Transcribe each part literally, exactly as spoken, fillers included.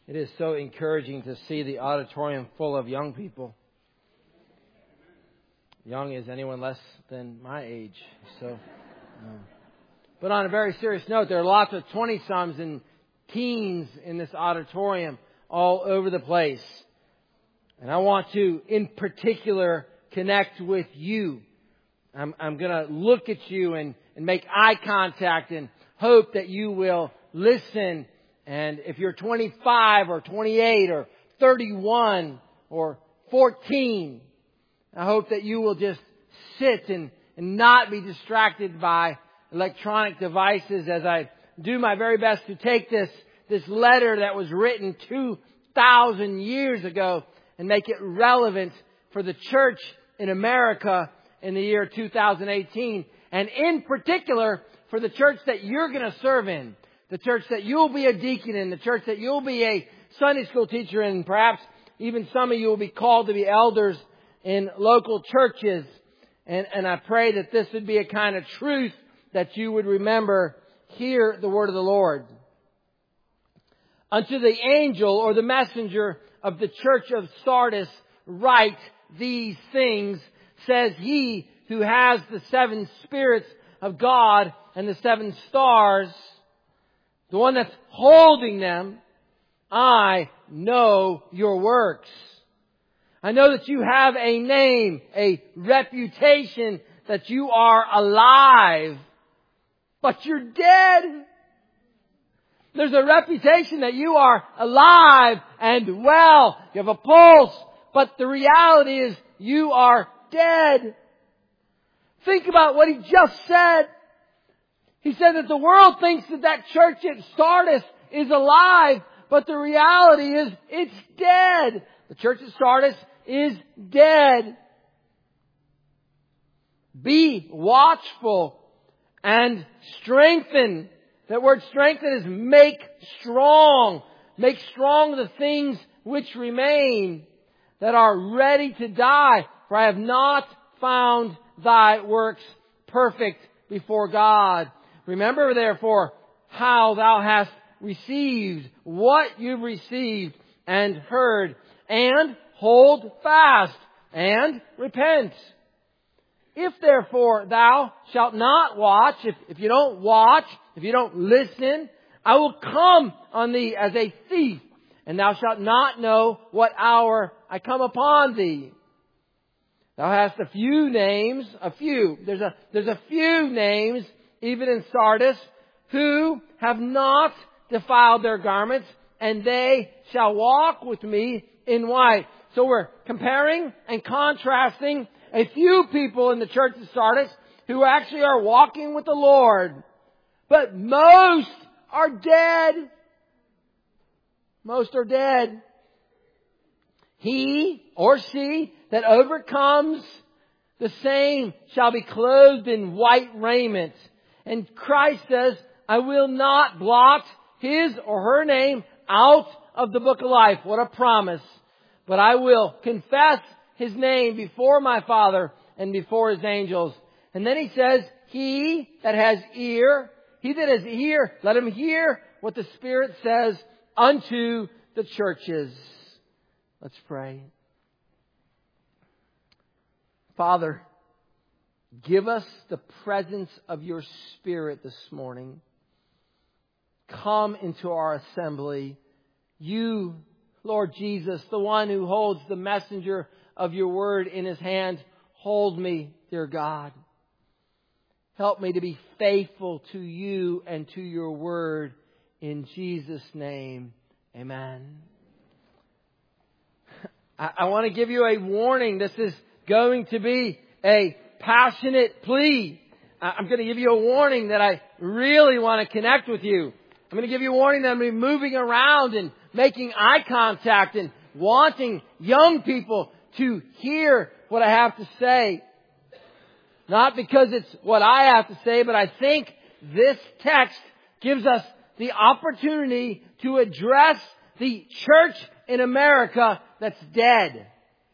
It is so encouraging to see the auditorium full of young people. Young is anyone less than my age. So, um, but on a very serious note, there are lots of twenty-somes and teens in this auditorium all over the place. And I want to, in particular, connect with you. I'm, I'm going to look at you and, and make eye contact and hope that you will listen. And if you're twenty-five or twenty-eight or thirty-one or fourteen, I hope that you will just sit and, and not be distracted by electronic devices as I do my very best to take this, this letter that was written two thousand years ago and make it relevant for the church in America in the year two thousand eighteen. And in particular, for the church that you're going to serve in. The church that you'll be a deacon in. The church that you'll be a Sunday school teacher in. Perhaps even some of you will be called to be elders in local churches. And, and I pray that this would be a kind of truth that you would remember. Hear the word of the Lord. Unto the angel or the messenger of the church of Sardis write these things, says he who has the seven spirits of God and the seven stars, the one that's holding them. I know your works. I know that you have a name, a reputation, that you are alive, but you're dead. There's a reputation that you are alive and well. You have a pulse, but the reality is you are dead. Think about what he just said. He said that the world thinks that that church at Sardis is alive, but the reality is it's dead. The church at Sardis is dead. Be watchful and strengthen. That word strengthen is make strong. Make strong the things which remain that are ready to die. For I have not found thy works perfect before God. Remember therefore how thou hast received what you've received and heard, and hold fast and repent. If therefore thou shalt not watch, if, if you don't watch, if you don't listen, I will come on thee as a thief, and thou shalt not know what hour I come upon thee. Thou hast a few names, a few, there's a, there's a few names, even in Sardis, who have not defiled their garments, and they shall walk with me in white. So we're comparing and contrasting a few people in the church of Sardis who actually are walking with the Lord. But most are dead. Most are dead. He or she that overcomes, the same shall be clothed in white raiment. And Christ says, I will not blot his or her name out of the book of life. What a promise. But I will confess his name before my Father and before his angels. And then he says, he that has ear, he that has ear, let him hear what the Spirit says unto the churches. Let's pray. Father, give us the presence of your Spirit this morning. Come into our assembly. You, Lord Jesus, the one who holds the messenger of your word in his hand, hold me, dear God. Help me to be faithful to you and to your word. In Jesus' name, amen. I, I want to give you a warning. This is going to be a passionate plea. I'm going to give you a warning that I really want to connect with you. I'm going to give you a warning that I'm going to be moving around and making eye contact and wanting young people to hear what I have to say. Not because it's what I have to say, but I think this text gives us the opportunity to address the church in America that's dead.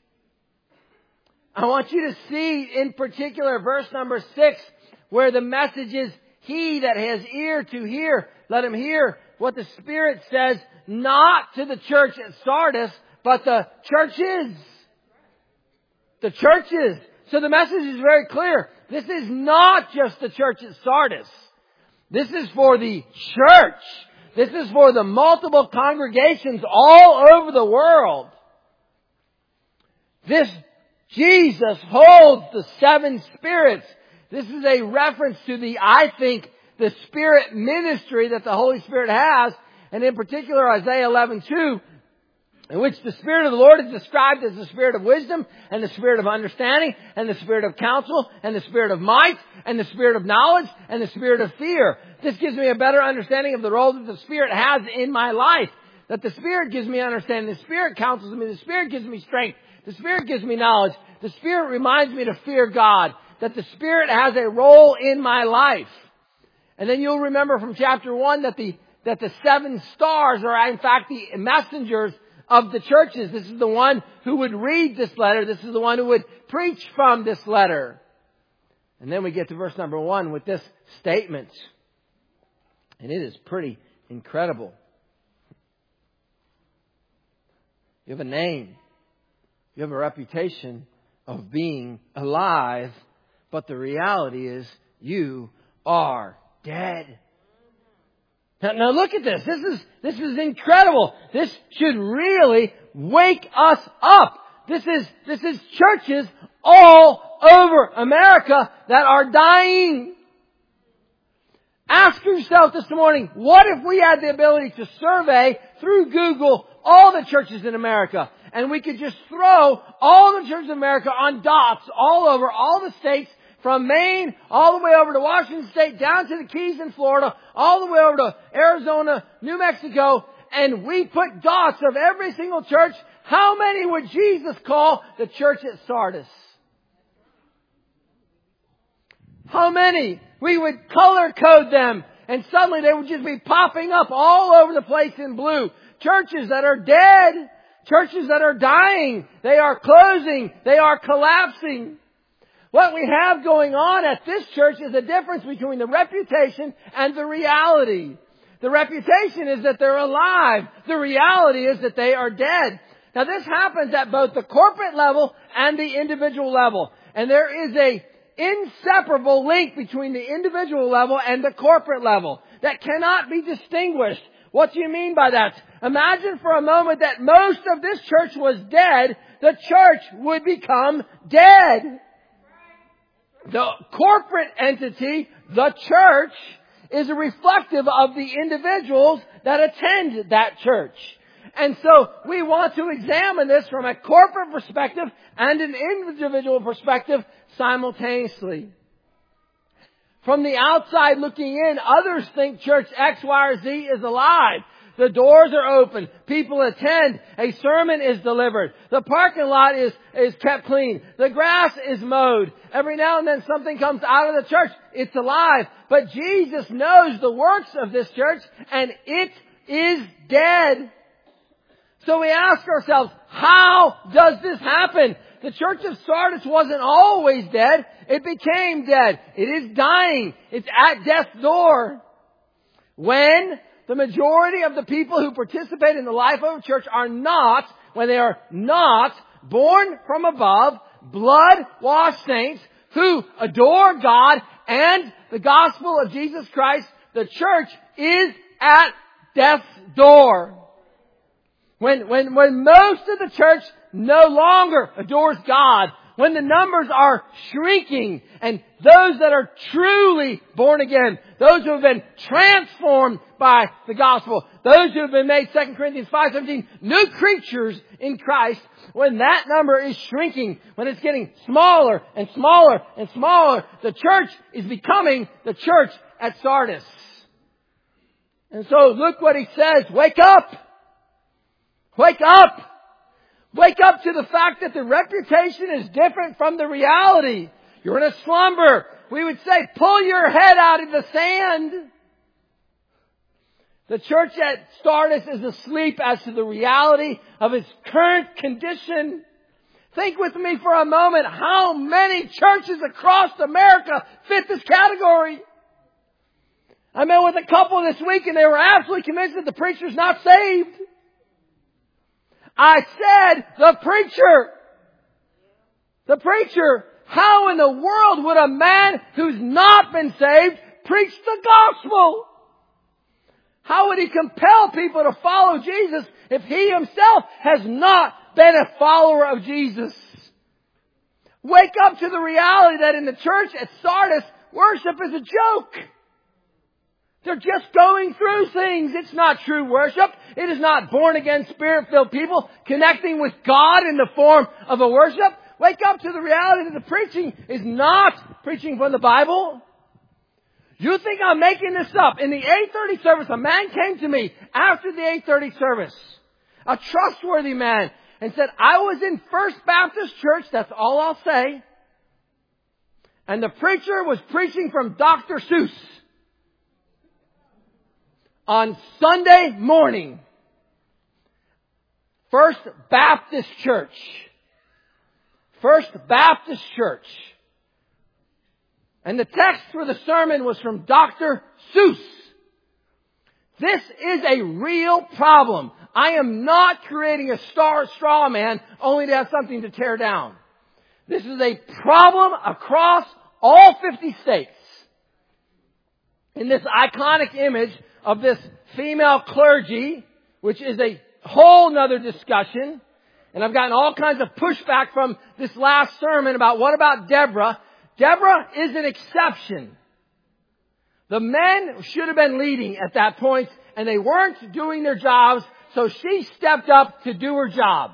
I want you to see in particular verse number six, where the message is, he that has ear to hear, let him hear what the Spirit says not to the church at Sardis, but the churches. The churches. So the message is very clear. This is not just the church at Sardis. This is for the church. This is for the multiple congregations all over the world. This Jesus holds the seven spirits. This is a reference to the, I think, the Spirit ministry that the Holy Spirit has. And in particular, Isaiah eleven two, in which the Spirit of the Lord is described as the Spirit of wisdom and the Spirit of understanding and the Spirit of counsel and the Spirit of might and the Spirit of knowledge and the Spirit of fear. This gives me a better understanding of the role that the Spirit has in my life. That the Spirit gives me understanding. The Spirit counsels me. The Spirit gives me strength. The Spirit gives me knowledge. The Spirit reminds me to fear God. That the Spirit has a role in my life. And then you'll remember from chapter one that the, that the seven stars are in fact the messengers of the churches. This is the one who would read this letter. This is the one who would preach from this letter. And then we get to verse number one with this statement. And it is pretty incredible. You have a name. You have a reputation of being alive. But the reality is you are dead. Now, now look at this. This is, this is incredible. This should really wake us up. This is, this is churches all over America that are dying. Ask yourself this morning, what if we had the ability to survey through Google all the churches in America? And we could just throw all the churches in America on dots all over all the states, from Maine all the way over to Washington State, down to the Keys in Florida, all the way over to Arizona, New Mexico, and we put dots of every single church. How many would Jesus call the church at Sardis? How many? We would color code them, and suddenly they would just be popping up all over the place in blue. Churches that are dead. Churches that are dying. They are closing. They are collapsing. What we have going on at this church is a difference between the reputation and the reality. The reputation is that they're alive. The reality is that they are dead. Now this happens at both the corporate level and the individual level. And there is a inseparable link between the individual level and the corporate level that cannot be distinguished. What do you mean by that? Imagine for a moment that most of this church was dead. The church would become dead. The corporate entity, the church, is a reflective of the individuals that attend that church. And so we want to examine this from a corporate perspective and an individual perspective simultaneously. From the outside looking in, others think church X, Y, or Z is alive. The doors are open. People attend. A sermon is delivered. The parking lot is, is kept clean. The grass is mowed. Every now and then something comes out of the church. It's alive. But Jesus knows the works of this church, and it is dead. So we ask ourselves, how does this happen? The church of Sardis wasn't always dead. It became dead. It is dying. It's at death's door. When the majority of the people who participate in the life of a church are not, when they are not born from above, blood-washed saints who adore God and the gospel of Jesus Christ, the church is at death's door. When, when, when most of the church no longer adores God, when the numbers are shrinking, and those that are truly born again, those who have been transformed by the gospel, those who have been made, Second Corinthians five seventeen, new creatures in Christ, when that number is shrinking, when it's getting smaller and smaller and smaller, the church is becoming the church at Sardis. And so look what he says, wake up! Wake up! Wake up to the fact that the reputation is different from the reality. You're in a slumber. We would say, pull your head out of the sand. The church at Sardis is asleep as to the reality of its current condition. Think with me for a moment how many churches across America fit this category. I met with a couple this week and they were absolutely convinced that the preacher's not saved. I said, the preacher. The preacher. How in the world would a man who's not been saved preach the gospel? How would he compel people to follow Jesus if he himself has not been a follower of Jesus? Wake up to the reality that in the church at Sardis, worship is a joke. They're just going through things. It's not true worship. It is not born again, spirit-filled people connecting with God in the form of a worship. Wake up to the reality that the preaching is not preaching from the Bible. You think I'm making this up? In the eight thirty service, a man came to me after the eight thirty service, a trustworthy man, and said, I was in First Baptist Church, that's all I'll say, and the preacher was preaching from Doctor Seuss on Sunday morning. First Baptist Church. First Baptist Church. And the text for the sermon was from Doctor Seuss. This is a real problem. I am not creating a star straw man only to have something to tear down. This is a problem across all fifty states. In this iconic image of this female clergy, which is a whole nother discussion. And I've gotten all kinds of pushback from this last sermon about what about Deborah? Deborah is an exception. The men should have been leading at that point, and they weren't doing their jobs, so she stepped up to do her job.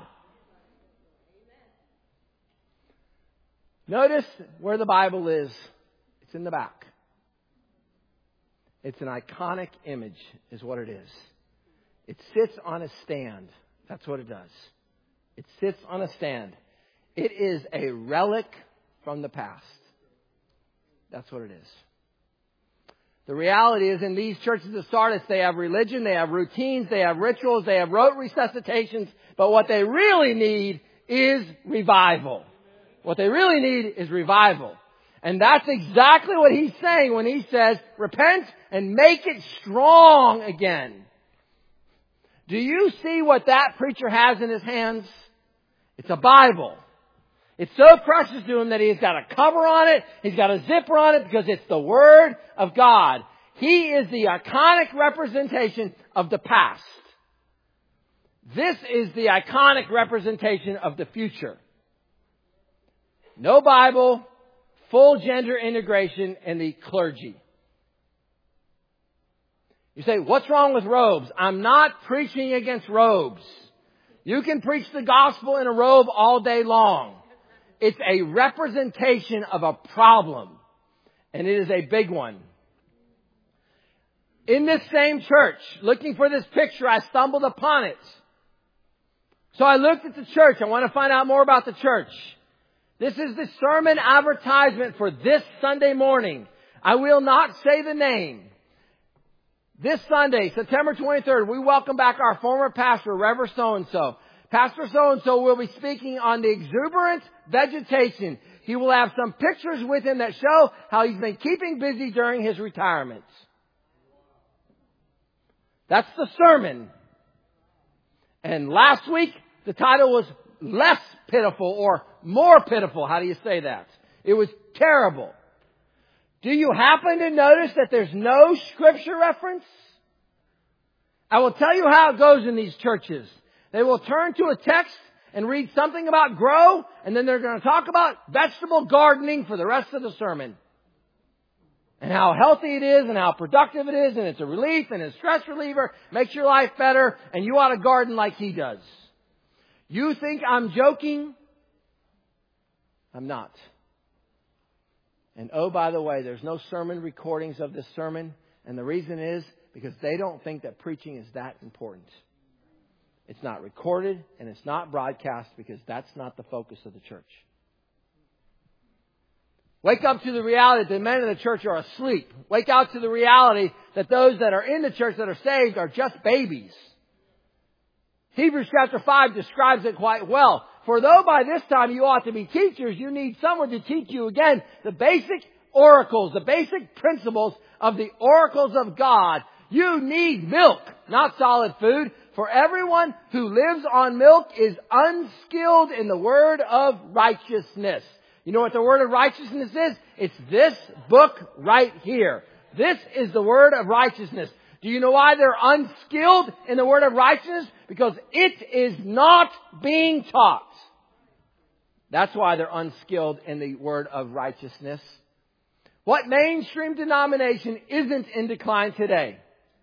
Notice where the Bible is. It's in the back. It's an iconic image, is what it is. It sits on a stand. That's what it does. It sits on a stand. It is a relic from the past. That's what it is. The reality is in these churches of Sardis, they have religion, they have routines, they have rituals, they have rote resuscitations, but what they really need is revival. What they really need is revival. And that's exactly what he's saying when he says, repent and make it strong again. Do you see what that preacher has in his hands? It's a Bible. It's so precious to him that he's got a cover on it. He's got a zipper on it because it's the Word of God. He is the iconic representation of the past. This is the iconic representation of the future. No Bible, full gender integration, and the clergy. You say, what's wrong with robes? I'm not preaching against robes. You can preach the gospel in a robe all day long. It's a representation of a problem. And it is a big one. In this same church, looking for this picture, I stumbled upon it. So I looked at the church. I want to find out more about the church. This is the sermon advertisement for this Sunday morning. I will not say the name. This Sunday, September twenty-third, we welcome back our former pastor, Reverend So-and-so. Pastor So-and-so will be speaking on the exuberant vegetation. He will have some pictures with him that show how he's been keeping busy during his retirement. That's the sermon. And last week, the title was Less Pitiful or More Pitiful. How do you say that? It was terrible. Do you happen to notice that there's no scripture reference? I will tell you how it goes in these churches. They will turn to a text and read something about grow, and then they're going to talk about vegetable gardening for the rest of the sermon. And how healthy it is and how productive it is, and it's a relief and a stress reliever, makes your life better, and you ought to garden like he does. You think I'm joking? I'm not. And oh, by the way, there's no sermon recordings of this sermon. And the reason is because they don't think that preaching is that important. It's not recorded and it's not broadcast because that's not the focus of the church. Wake up to the reality that the men of the church are asleep. Wake up to the reality that those that are in the church that are saved are just babies. Hebrews chapter five describes it quite well. For though by this time you ought to be teachers, you need someone to teach you again the basic oracles, the basic principles of the oracles of God. You need milk, not solid food. For everyone who lives on milk is unskilled in the word of righteousness. You know what the word of righteousness is? It's this book right here. This is the word of righteousness. Do you know why they're unskilled in the word of righteousness? Because it is not being taught. That's why they're unskilled in the word of righteousness. What mainstream denomination isn't in decline today?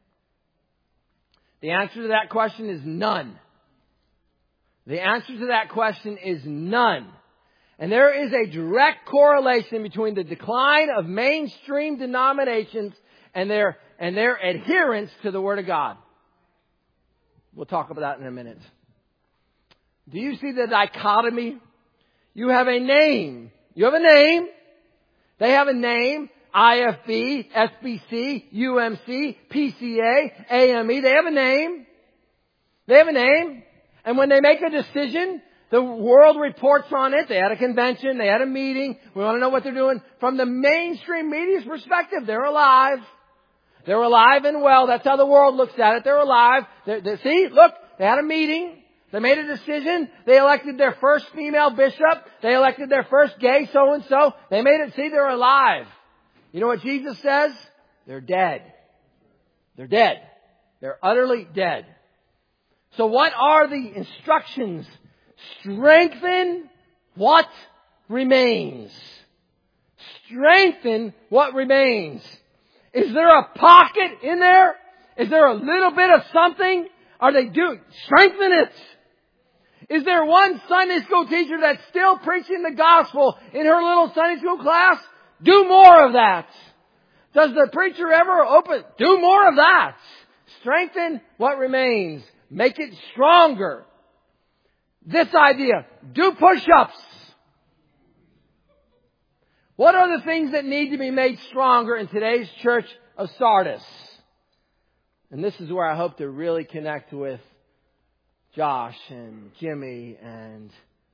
The answer to that question is none. The answer to that question is none. And there is a direct correlation between the decline of mainstream denominations and their, and their adherence to the Word of God. We'll talk about that in a minute. Do you see the dichotomy? You have a name. You have a name. They have a name. I F B, S B C, U M C, P C A, A M E. They have a name. They have a name. And when they make a decision, the world reports on it. They had a convention. They had a meeting. We want to know what they're doing. From the mainstream media's perspective, they're alive. They're alive and well. That's how the world looks at it. They're alive. They're, they're, see, look, they had a meeting. They made a decision. They elected their first female bishop. They elected their first gay so-and-so. They made it, see, they're alive. You know what Jesus says? They're dead. They're dead. They're utterly dead. So what are the instructions? Strengthen what remains. Strengthen what remains. Is there a pocket in there? Is there a little bit of something? Are they doing? Strengthen it. Is there one Sunday school teacher that's still preaching the gospel in her little Sunday school class? Do more of that. Does the preacher ever open? Do more of that. Strengthen what remains. Make it stronger. This idea. Do push-ups. What are the things that need to be made stronger in today's church of Sardis? And this is where I hope to really connect with Josh and Jimmy and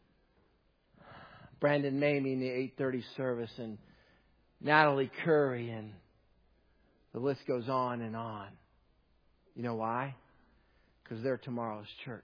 Brandon Mamie in the eight thirty service and Natalie Curry, and the list goes on and on. You know why? Because they're tomorrow's church.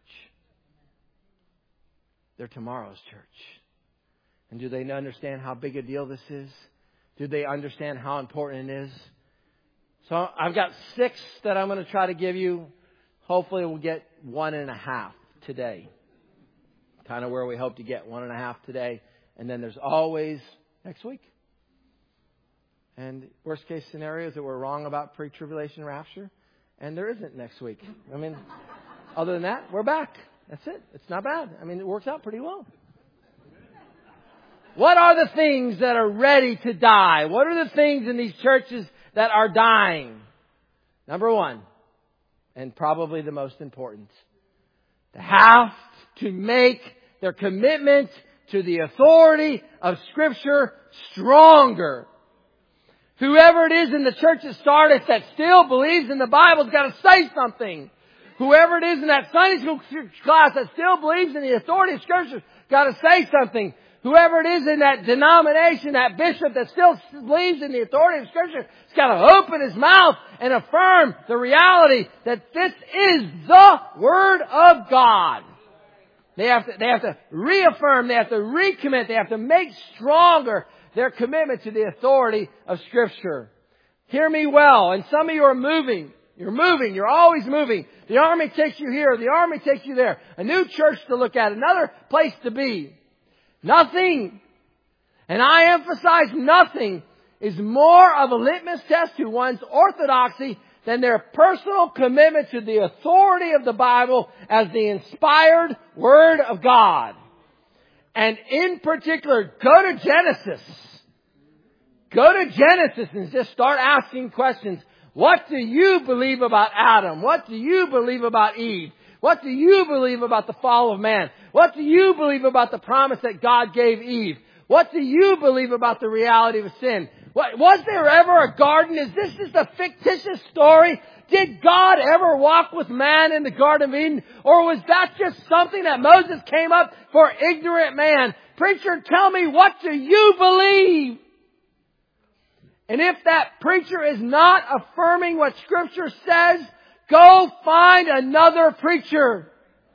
They're tomorrow's church. And do they understand how big a deal this is? Do they understand how important it is? So I've got six that I'm going to try to give you. Hopefully we'll get one and a half today. Kind of where we hope to get one and a half today. And then there's always next week. And worst case scenario is that we're wrong about pre-tribulation rapture. And there isn't next week. I mean, other than that, we're back. That's it. It's not bad. I mean, it works out pretty well. What are the things that are ready to die? What are the things in these churches that are dying? Number one, and probably the most important, they have to make their commitment to the authority of Scripture stronger. Whoever it is in the church of Sardis that still believes in the Bible's got to say something. Whoever it is in that Sunday school class that still believes in the authority of Scripture got to say something. Whoever it is in that denomination, that bishop that still believes in the authority of Scripture, has got to open his mouth and affirm the reality that this is the Word of God. They have to, they have to reaffirm, they have to recommit, they have to make stronger their commitment to the authority of Scripture. Hear me well, and some of you are moving. You're moving. You're always moving. The army takes you here. The army takes you there. A new church to look at. Another place to be. Nothing, and I emphasize nothing, is more of a litmus test to one's orthodoxy than their personal commitment to the authority of the Bible as the inspired Word of God. And in particular, go to Genesis. Go to Genesis and just start asking questions. What do you believe about Adam? What do you believe about Eve? What do you believe about the fall of man? What do you believe about the promise that God gave Eve? What do you believe about the reality of sin? What, was there ever a garden? Is this just a fictitious story? Did God ever walk with man in the Garden of Eden? Or was that just something that Moses came up for ignorant man? Preacher, tell me, what do you believe? And if that preacher is not affirming what Scripture says, go find another preacher.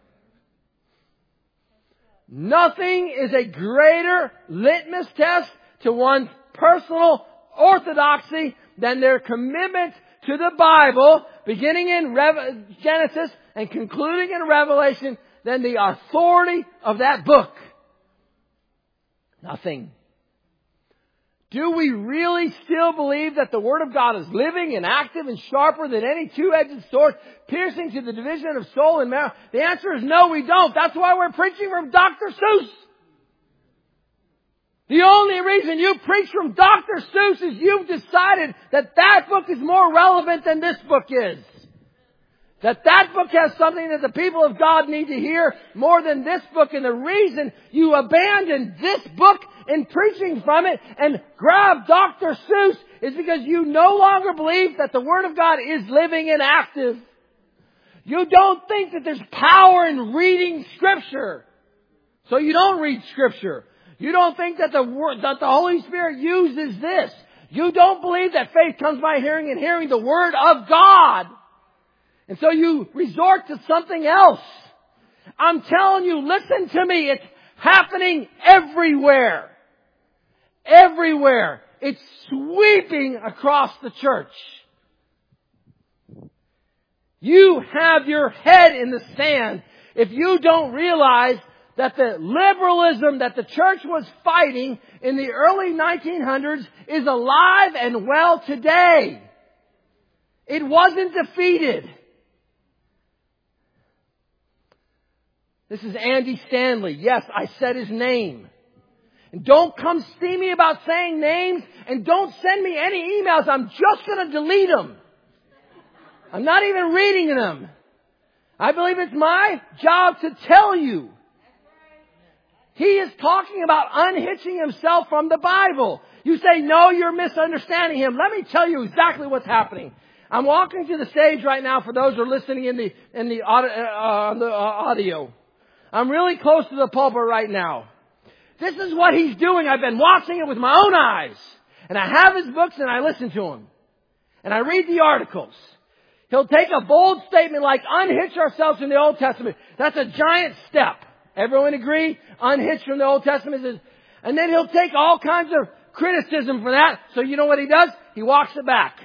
Nothing is a greater litmus test to one's personal orthodoxy than their commitment to the Bible, beginning in Re- Genesis and concluding in Revelation, than the authority of that book. Nothing. Do we really still believe that the Word of God is living and active and sharper than any two-edged sword, piercing to the division of soul and marrow? The answer is no, we don't. That's why we're preaching from Doctor Seuss. The only reason you preach from Doctor Seuss is you've decided that that book is more relevant than this book is. That that book has something that the people of God need to hear more than this book. And the reason you abandon this book in preaching from it and grab Doctor Seuss is because you no longer believe that the Word of God is living and active. You don't think that there's power in reading Scripture. So you don't read Scripture. You don't think that the word, that the Holy Spirit uses this. You don't believe that faith comes by hearing and hearing the Word of God. And so you resort to something else. I'm telling you, listen to me. It's happening everywhere. Everywhere. It's sweeping across the church. You have your head in the sand if you don't realize that the liberalism that the church was fighting in the early nineteen hundreds is alive and well today. It wasn't defeated. This is Andy Stanley. Yes, I said his name. And don't come see me about saying names, and don't send me any emails. I'm just going to delete them. I'm not even reading them. I believe it's my job to tell you. He is talking about unhitching himself from the Bible. You say, no, you're misunderstanding him. Let me tell you exactly what's happening. I'm walking to the stage right now for those who are listening in the, in the, audio, uh, the uh, audio. I'm really close to the pulpit right now. This is what he's doing. I've been watching it with my own eyes. And I have his books and I listen to him. And I read the articles. He'll take a bold statement like unhitch ourselves from the Old Testament. That's a giant step. Everyone agree? Unhitch from the Old Testament is, and then he'll take all kinds of criticism for that. So you know what he does? He walks it back.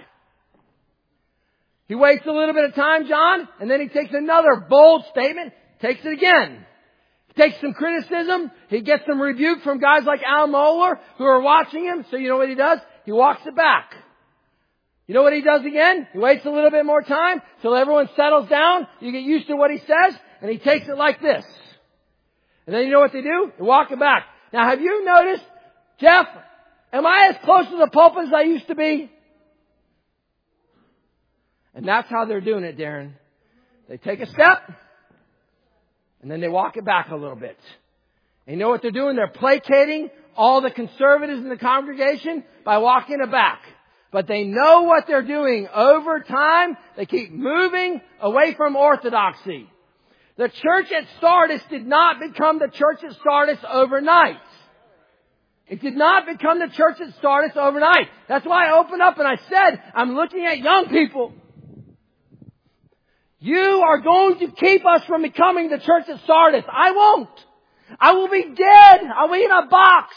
He waits a little bit of time, John, and then he takes another bold statement, takes it again. He takes some criticism. He gets some rebuke from guys like Al Mohler who are watching him. So you know what he does? He walks it back. You know what he does again? He waits a little bit more time till everyone settles down. You get used to what he says, and he takes it like this. And then you know what they do? They walk it back. Now, have you noticed, Jeff, am I as close to the pulpit as I used to be? And that's how they're doing it, Darren. They take a step, and then they walk it back a little bit. And you know what they're doing? They're placating all the conservatives in the congregation by walking it back. But they know what they're doing. Over time, they keep moving away from orthodoxy. The church at Sardis did not become the church at Sardis overnight. It did not become the church at Sardis overnight. That's why I opened up and I said, I'm looking at young people. You are going to keep us from becoming the church at Sardis. I won't. I will be dead. I'll be in a box.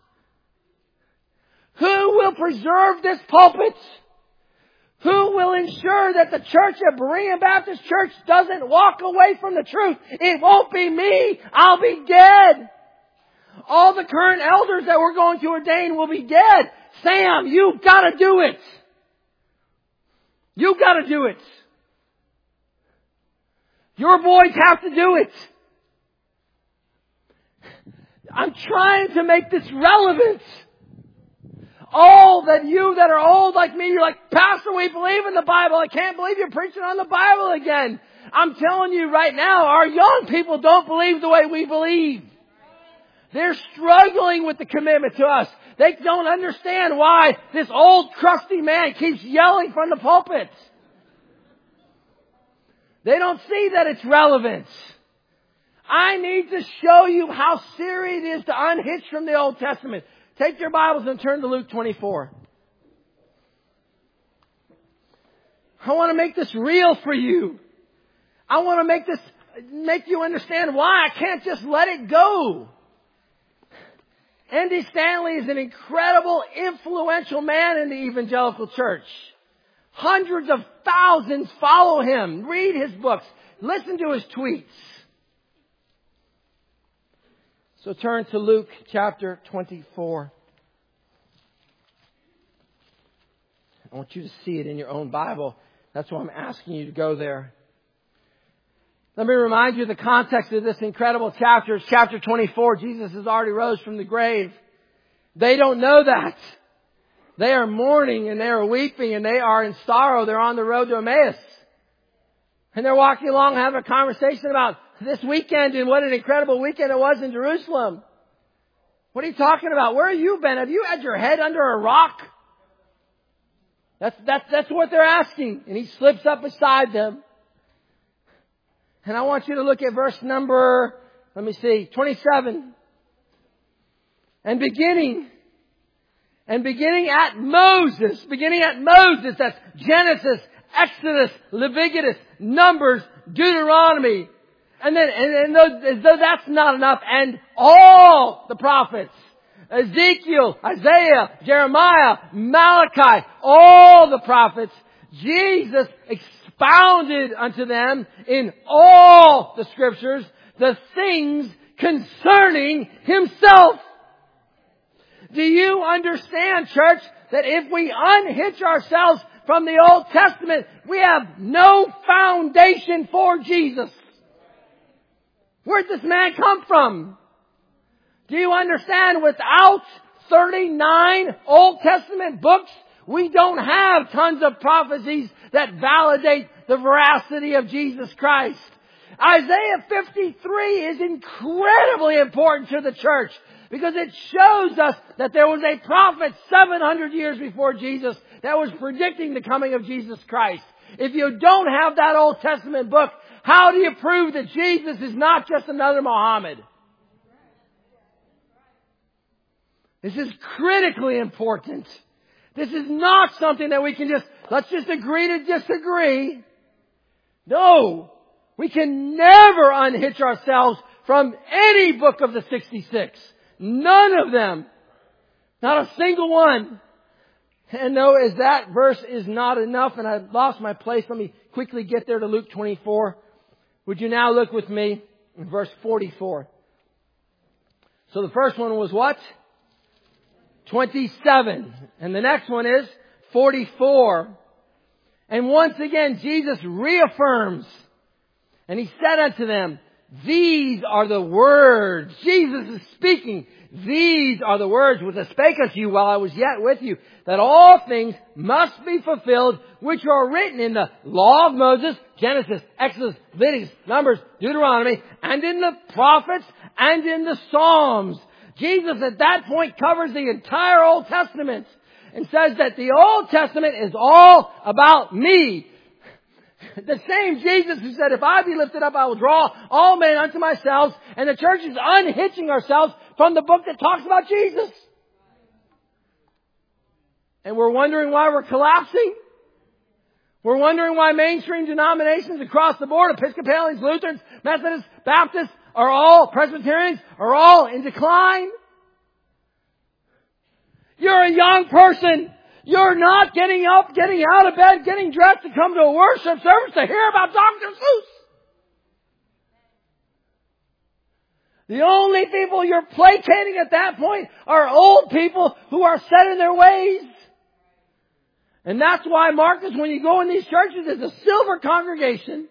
Who will preserve this pulpit? Who will ensure that the church at Berean Baptist Church doesn't walk away from the truth? It won't be me. I'll be dead. All the current elders that we're going to ordain will be dead. Sam, you've got to do it. You've got to do it. Your boys have to do it. I'm trying to make this relevant. All that you that are old like me, you're like, Pastor, we believe in the Bible. I can't believe you're preaching on the Bible again. I'm telling you right now, our young people don't believe the way we believe. They're struggling with the commitment to us. They don't understand why this old crusty man keeps yelling from the pulpit. They don't see that it's relevant. I need to show you how serious it is to unhitch from the Old Testament. Take your Bibles and turn to Luke twenty-four. I want to make this real for you. I want to make this, make you understand why I can't just let it go. Andy Stanley is an incredible, influential man in the evangelical church. Hundreds of thousands follow him, read his books, listen to his tweets. So turn to Luke chapter twenty-four. I want you to see it in your own Bible. That's why I'm asking you to go there. Let me remind you of the context of this incredible chapter. It's chapter twenty-four. Jesus has already rose from the grave. They don't know that. They are mourning and they are weeping and they are in sorrow. They're on the road to Emmaus. And they're walking along having a conversation about this weekend and what an incredible weekend it was in Jerusalem. What are you talking about? Where have you been? Have you had your head under a rock? That's, that's, that's what they're asking. And he slips up beside them. And I want you to look at verse number, let me see, twenty-seven. And beginning, and beginning at Moses, beginning at Moses, that's Genesis, Exodus, Leviticus, Numbers, Deuteronomy. And then, and, and those, as though that's not enough, and all the prophets, Ezekiel, Isaiah, Jeremiah, Malachi, all the prophets, Jesus expounded unto them in all the scriptures the things concerning himself. Do you understand, church, that if we unhitch ourselves from the Old Testament, we have no foundation for Jesus? Where'd this man come from? Do you understand? Without thirty-nine Old Testament books, we don't have tons of prophecies that validate the veracity of Jesus Christ. Isaiah fifty-three is incredibly important to the church because it shows us that there was a prophet seven hundred years before Jesus that was predicting the coming of Jesus Christ. If you don't have that Old Testament book, how do you prove that Jesus is not just another Muhammad? This is critically important. This is not something that we can just, let's just agree to disagree. No. We can never unhitch ourselves from any book of the sixty-six. None of them. Not a single one. And no, as that verse is not enough, and I've lost my place, let me quickly get there to Luke twenty-four. Would you now look with me in verse forty-four? So the first one was what? twenty-seven. And the next one is forty-four. And once again, Jesus reaffirms. And he said unto them, these are the words. Jesus is speaking. These are the words which I spake unto you while I was yet with you, that all things must be fulfilled which are written in the law of Moses, Genesis, Exodus, Leviticus, Numbers, Deuteronomy, and in the prophets and in the Psalms. Jesus at that point covers the entire Old Testament and says that the Old Testament is all about me. The same Jesus who said, if I be lifted up, I will draw all men unto myself. And the church is unhitching ourselves from the book that talks about Jesus. And we're wondering why we're collapsing. We're wondering why mainstream denominations across the board, Episcopalians, Lutherans, Methodists, Baptists, are all, Presbyterians, are all in decline. You're a young person. You're not getting up, getting out of bed, getting dressed to come to a worship service to hear about Doctor Seuss. The only people you're placating at that point are old people who are set in their ways. And that's why, Marcus, when you go in these churches, it's a silver congregation.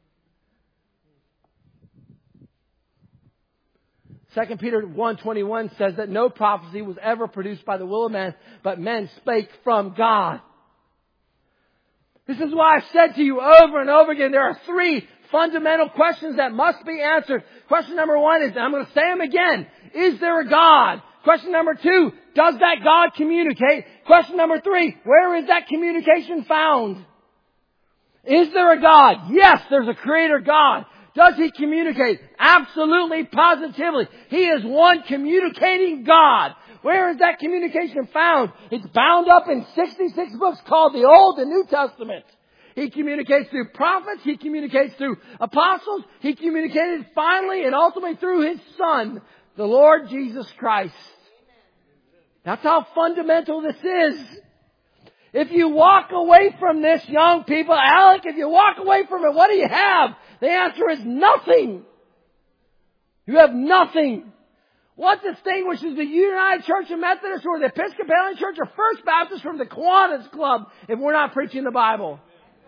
Second Peter one twenty-one says that no prophecy was ever produced by the will of man, but men spake from God. This is why I've said to you over and over again, there are three fundamental questions that must be answered. Question number one is, and I'm going to say them again, is there a God? Question number two, does that God communicate? Question number three, where is that communication found? Is there a God? Yes, there's a creator God. Does he communicate? Absolutely, positively. He is one communicating God. Where is that communication found? It's bound up in sixty-six books called the Old and New Testament. He communicates through prophets. He communicates through apostles. He communicated finally and ultimately through His Son, the Lord Jesus Christ. That's how fundamental this is. If you walk away from this, young people, Alec, if you walk away from it, what do you have? The answer is nothing. You have nothing. What distinguishes the United Church of Methodists or the Episcopalian Church or First Baptist from the Kiwanis Club if we're not preaching the Bible?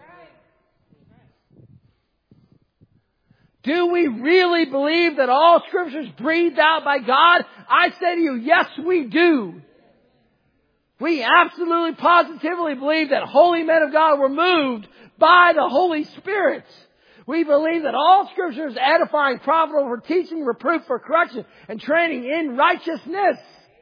Do we really believe that all Scripture is breathed out by God? I say to you, yes, we do. We absolutely positively believe that holy men of God were moved by the Holy Spirit. We believe that all Scripture is edifying, profitable for teaching, reproof, for correction, and training in righteousness.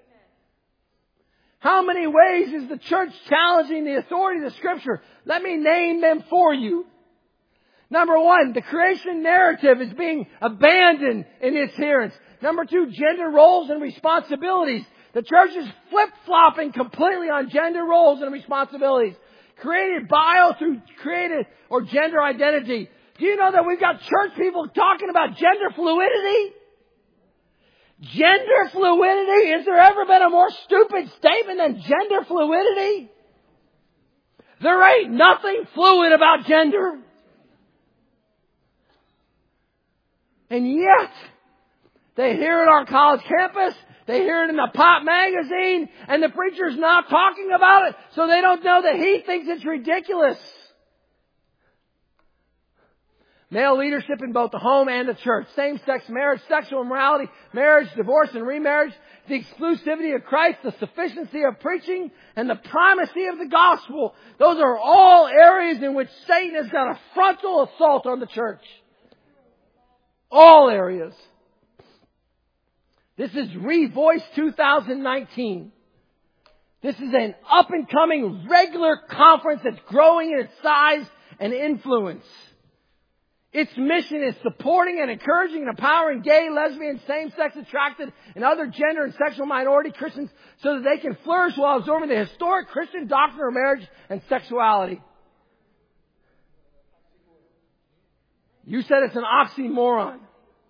How many ways is the church challenging the authority of the Scripture? Let me name them for you. Number one, the creation narrative is being abandoned in its adherence. Number two, gender roles and responsibilities. The church is flip-flopping completely on gender roles and responsibilities. Created bio through created or gender identity. Do you know that we've got church people talking about gender fluidity? Gender fluidity? Has there ever been a more stupid statement than gender fluidity? There ain't nothing fluid about gender. And yet, they hear it on college campus, they hear it in the pop magazine, and the preacher's not talking about it, so they don't know that he thinks it's ridiculous. Male leadership in both the home and the church. Same-sex marriage, sexual immorality, marriage, divorce, and remarriage. The exclusivity of Christ, the sufficiency of preaching, and the primacy of the gospel. Those are all areas in which Satan has got a frontal assault on the church. All areas. This is Revoice two thousand nineteen. This is an up-and-coming regular conference that's growing in its size and influence. Its mission is supporting and encouraging and empowering gay, lesbian, same-sex attracted, and other gender and sexual minority Christians so that they can flourish while absorbing the historic Christian doctrine of marriage and sexuality. You said it's an oxymoron.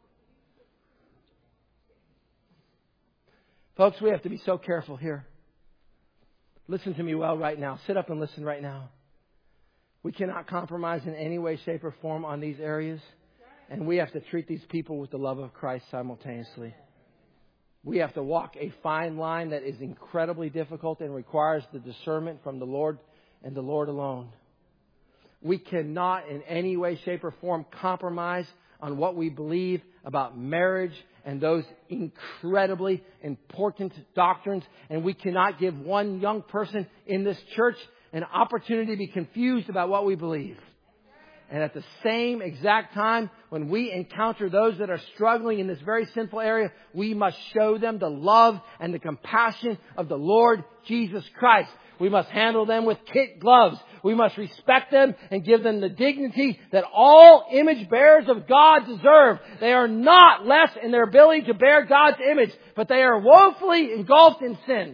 Folks, we have to be so careful here. Listen to me well right now. Sit up and listen right now. We cannot compromise in any way, shape, or form on these areas. And we have to treat these people with the love of Christ simultaneously. We have to walk a fine line that is incredibly difficult and requires the discernment from the Lord and the Lord alone. We cannot in any way, shape, or form compromise on what we believe about marriage and those incredibly important doctrines. And we cannot give one young person in this church an opportunity to be confused about what we believe. And at the same exact time, when we encounter those that are struggling in this very sinful area, we must show them the love and the compassion of the Lord Jesus Christ. We must handle them with kid gloves. We must respect them and give them the dignity that all image bearers of God deserve. They are not less in their ability to bear God's image, but they are woefully engulfed in sin.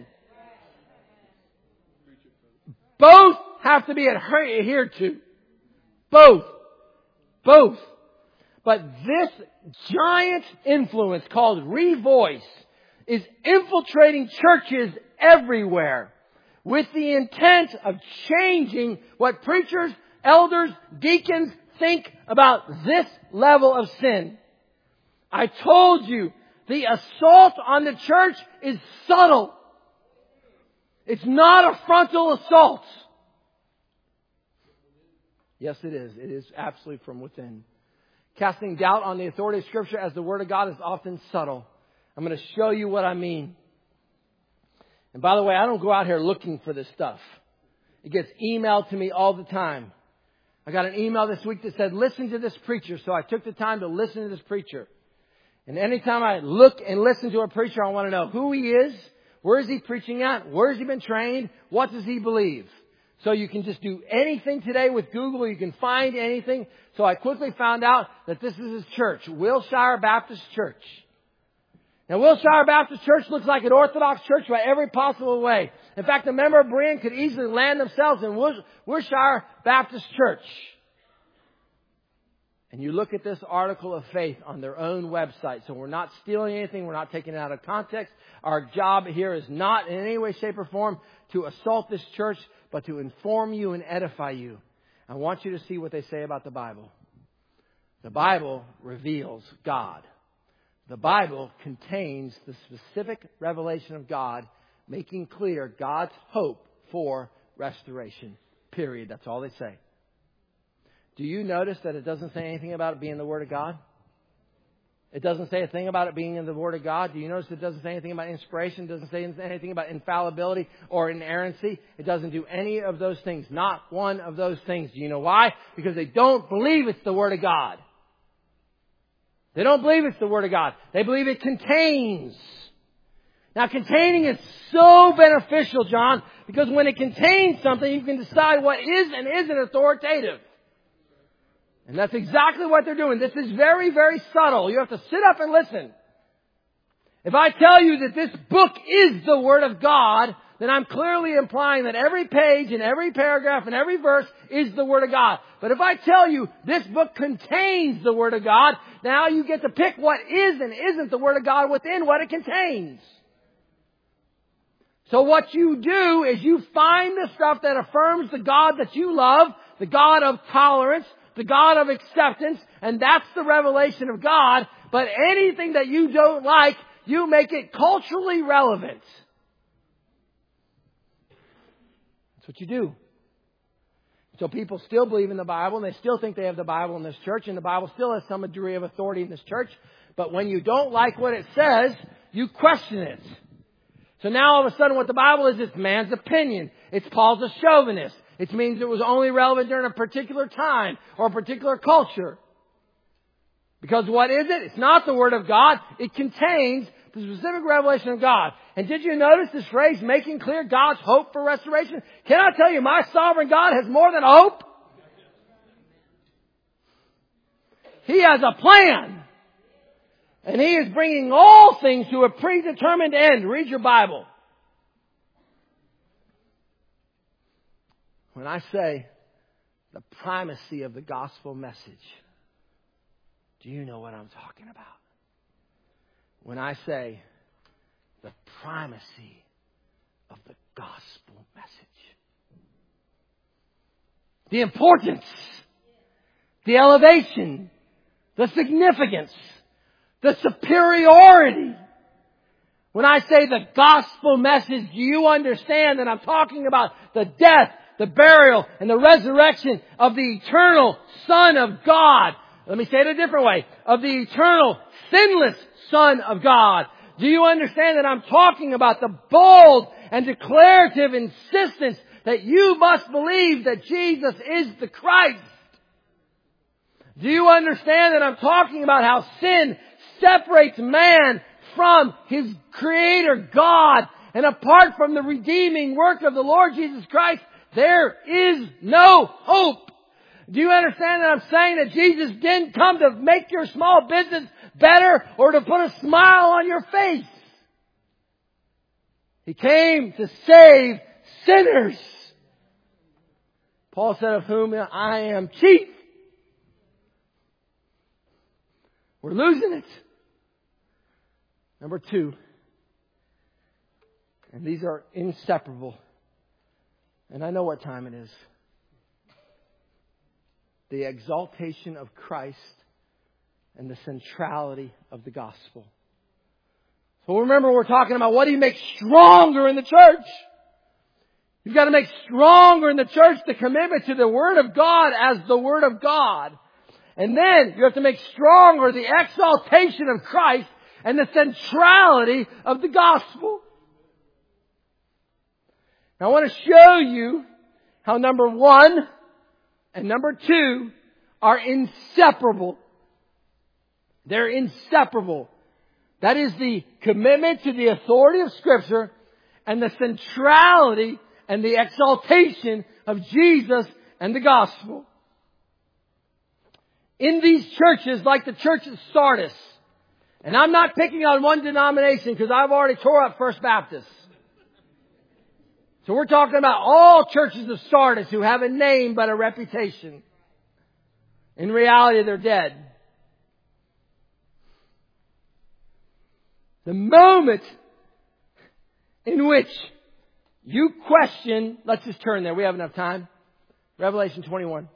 Both have to be adhered to. Both. Both. But this giant influence called Revoice is infiltrating churches everywhere with the intent of changing what preachers, elders, deacons think about this level of sin. I told you, the assault on the church is subtle. It's not a frontal assault. Yes, it is. It is absolutely from within. Casting doubt on the authority of Scripture as the Word of God is often subtle. I'm going to show you what I mean. And by the way, I don't go out here looking for this stuff. It gets emailed to me all the time. I got an email this week that said, listen to this preacher. So I took the time to listen to this preacher. And anytime I look and listen to a preacher, I want to know who he is, where is he preaching at, where has he been trained, what does he believe. So you can just do anything today with Google. You can find anything. So I quickly found out that this is his church, Wilshire Baptist Church. Now, Wilshire Baptist Church looks like an Orthodox church by every possible way. In fact, a member of Berean could easily land themselves in Wilshire Baptist Church. And you look at this article of faith on their own website. So we're not stealing anything. We're not taking it out of context. Our job here is not in any way, shape, or form to assault this church, but to inform you and edify you. I want you to see what they say about the Bible. The Bible reveals God. The Bible contains the specific revelation of God, making clear God's hope for restoration. Period. That's all they say. Do you notice that it doesn't say anything about it being the Word of God? It doesn't say a thing about it being in the Word of God. Do you notice it doesn't say anything about inspiration? It doesn't say anything about infallibility or inerrancy. It doesn't do any of those things. Not one of those things. Do you know why? Because they don't believe it's the Word of God. They don't believe it's the Word of God. They believe it contains. Now, containing is so beneficial, John, because when it contains something, you can decide what is and isn't authoritative. And that's exactly what they're doing. This is very, very subtle. You have to sit up and listen. If I tell you that this book is the Word of God, then I'm clearly implying that every page and every paragraph and every verse is the Word of God. But if I tell you this book contains the Word of God, now you get to pick what is and isn't the Word of God within what it contains. So what you do is you find the stuff that affirms the God that you love, the God of tolerance, the God of acceptance, and that's the revelation of God. But anything that you don't like, you make it culturally relevant. That's what you do. So people still believe in the Bible, and they still think they have the Bible in this church, and the Bible still has some degree of authority in this church. But when you don't like what it says, you question it. So now all of a sudden what the Bible is, it's man's opinion. It's Paul's a chauvinist. It means it was only relevant during a particular time or a particular culture. Because what is it? It's not the Word of God. It contains the specific revelation of God. And did you notice this phrase, making clear God's hope for restoration? Can I tell you, my sovereign God has more than a hope? He has a plan. And He is bringing all things to a predetermined end. Read your Bible. When I say the primacy of the gospel message, do you know what I'm talking about? When I say the primacy of the gospel message, the importance, the elevation, the significance, the superiority. When I say the gospel message, do you understand that I'm talking about the death, the burial, and the resurrection of the eternal Son of God? Let me say it a different way. Of the eternal, sinless Son of God. Do you understand that I'm talking about the bold and declarative insistence that you must believe that Jesus is the Christ? Do you understand that I'm talking about how sin separates man from his Creator God, and apart from the redeeming work of the Lord Jesus Christ, there is no hope? Do you understand that I'm saying that Jesus didn't come to make your small business better or to put a smile on your face? He came to save sinners. Paul said, of whom I am chief. We're losing it. Number two, and these are inseparable, and I know what time it is. The exaltation of Christ and the centrality of the gospel. So remember, we're talking about what do you make stronger in the church? You've got to make stronger in the church the commitment to the Word of God as the Word of God. And then you have to make stronger the exaltation of Christ and the centrality of the gospel. Now I want to show you how number one and number two are inseparable. They're inseparable. That is the commitment to the authority of Scripture and the centrality and the exaltation of Jesus and the gospel. In these churches, like the church of Sardis, And I'm not picking on one denomination because I've already tore up First Baptist. So we're talking about all churches of Sardis who have a name but a reputation. In reality, they're dead. The moment in which you question, let's just turn there. We have enough time. Revelation twenty-one.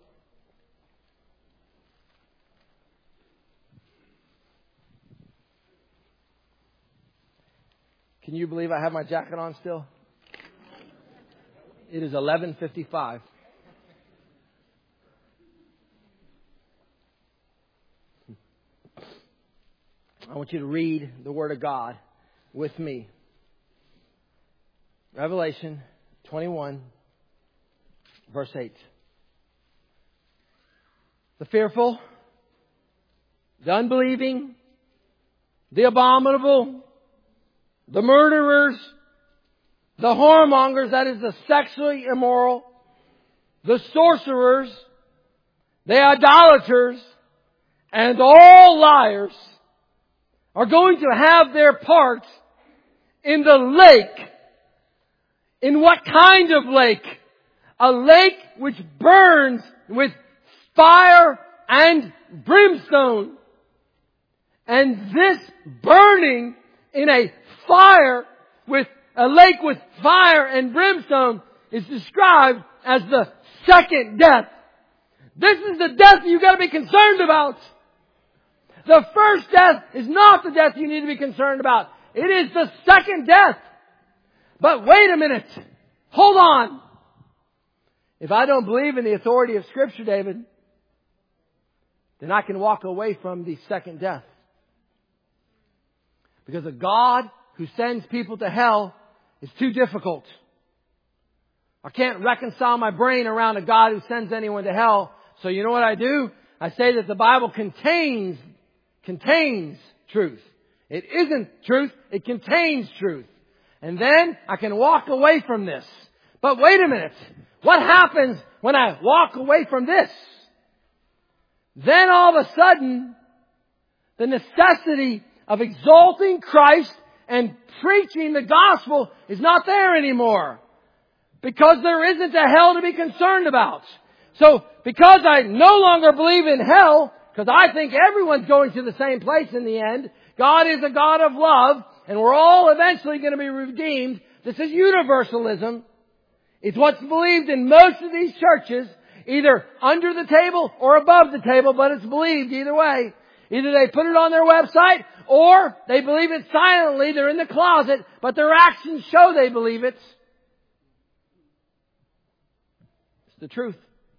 Can you believe I have my jacket on still? It is eleven fifty-five. I want you to read the Word of God with me. Revelation twenty-one, verse eight. The fearful, the unbelieving, the abominable, the murderers, the whoremongers, that is the sexually immoral, the sorcerers, the idolaters, and all liars are going to have their part in the lake. In what kind of lake? A lake which burns with fire and brimstone. And this burning in a fire with a lake with fire and brimstone is described as the second death. This is the death you've got to be concerned about. The first death is not the death you need to be concerned about. It is the second death. But wait a minute. Hold on. If I don't believe in the authority of Scripture, David, then I can walk away from the second death. Because a God who sends people to hell is too difficult. I can't reconcile my brain around a God who sends anyone to hell. So you know what I do? I say that the Bible contains, contains truth. It isn't truth. It contains truth. And then I can walk away from this. But wait a minute. What happens when I walk away from this? Then all of a sudden, the necessity of exalting Christ and preaching the gospel is not there anymore. Because there isn't a hell to be concerned about. So, because I no longer believe in hell, because I think everyone's going to the same place in the end, God is a God of love, and we're all eventually going to be redeemed. This is universalism. It's what's believed in most of these churches, either under the table or above the table, but it's believed either way. Either they put it on their website, or they believe it silently. They're in the closet, but their actions show they believe it. It's the truth.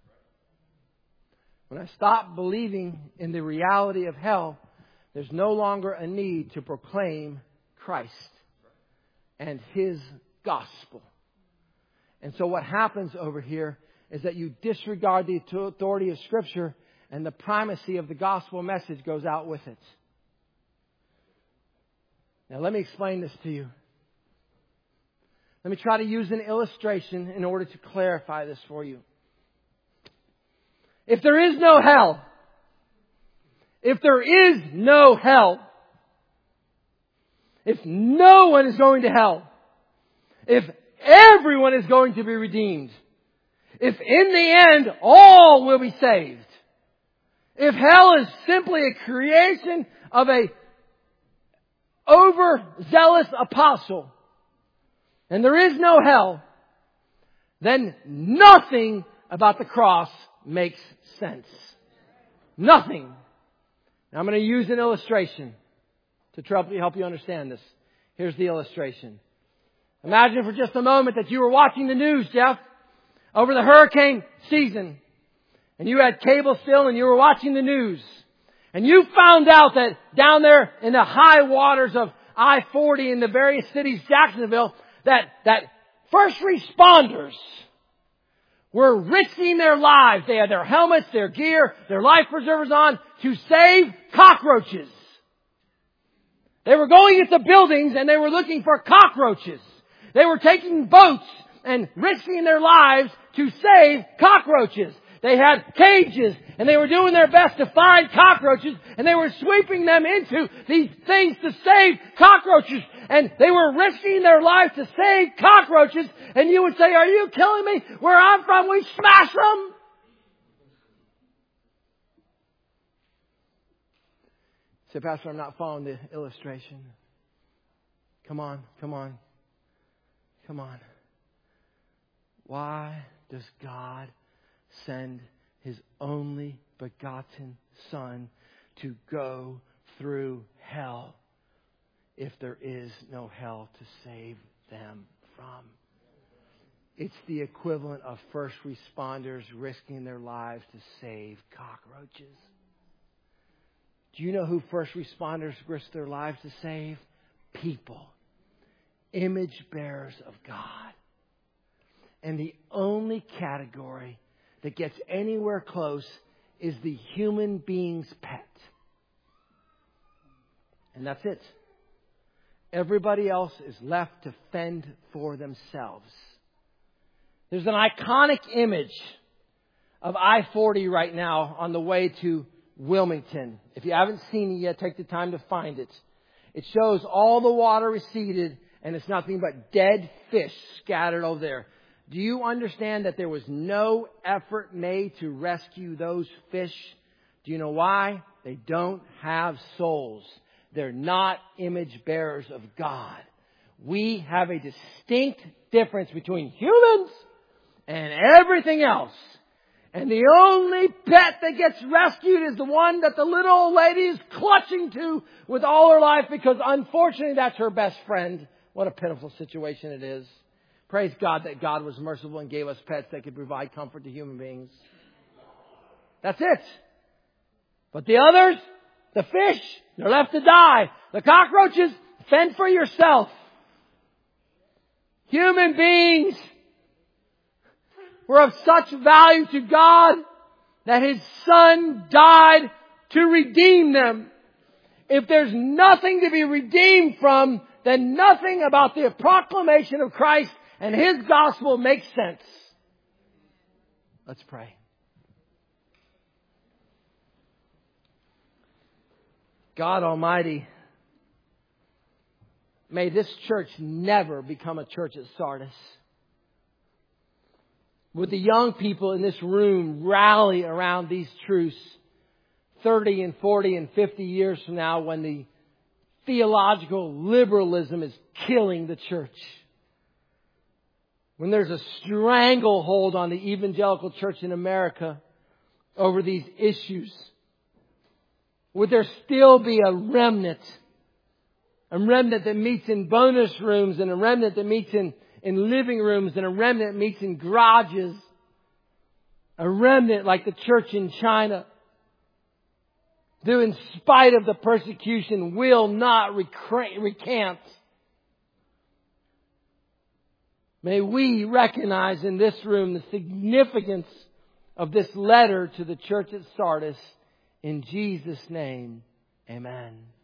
When I stop believing in the reality of hell, there's no longer a need to proclaim Christ and His gospel. And so what happens over here is that you disregard the authority of Scripture, and the primacy of the gospel message goes out with it. Now let me explain this to you. Let me try to use an illustration in order to clarify this for you. If there is no hell, if there is no hell, if no one is going to hell, if everyone is going to be redeemed, if in the end all will be saved, if hell is simply a creation of a overzealous apostle, and there is no hell, then nothing about the cross makes sense. Nothing. Now I'm going to use an illustration to help you understand this. Here's the illustration. Imagine for just a moment that you were watching the news, Jeff, over the hurricane season. And you had cable still and you were watching the news. And you found out that down there in the high waters of I forty in the various cities, Jacksonville, that, that first responders were risking their lives. They had their helmets, their gear, their life preservers on to save cockroaches. They were going into buildings and they were looking for cockroaches. They were taking boats and risking their lives to save cockroaches. They had cages and they were doing their best to find cockroaches and they were sweeping them into these things to save cockroaches. And they were risking their lives to save cockroaches. And you would say, are you killing me? Where I'm from, we smash them. Say, Pastor, I'm not following the illustration. Come on, come on, come on. Why does God send His only begotten Son to go through hell if there is no hell to save them from? It's the equivalent of first responders risking their lives to save cockroaches. Do you know who first responders risk their lives to save? People. Image bearers of God. And the only category that gets anywhere close is the human being's pet. And that's it. Everybody else is left to fend for themselves. There's an iconic image of I forty right now on the way to Wilmington. If you haven't seen it yet, take the time to find it. It shows all the water receded and it's nothing but dead fish scattered over there. Do you understand that there was no effort made to rescue those fish? Do you know why? They don't have souls. They're not image bearers of God. We have a distinct difference between humans and everything else. And the only pet that gets rescued is the one that the little old lady is clutching to with all her life because unfortunately that's her best friend. What a pitiful situation it is. Praise God that God was merciful and gave us pets that could provide comfort to human beings. That's it. But the others, the fish, they're left to die. The cockroaches, fend for yourself. Human beings were of such value to God that His Son died to redeem them. If there's nothing to be redeemed from, then nothing about the proclamation of Christ and His gospel makes sense. Let's pray. God Almighty, may this church never become a church at Sardis. Would the young people in this room rally around these truths thirty and forty and fifty years from now when the theological liberalism is killing the church? When there's a stranglehold on the evangelical church in America over these issues, would there still be a remnant? A remnant that meets in bonus rooms and a remnant that meets in, in living rooms and a remnant that meets in garages. A remnant like the church in China, who in spite of the persecution will not recant. May we recognize in this room the significance of this letter to the church at Sardis. In Jesus' name, amen.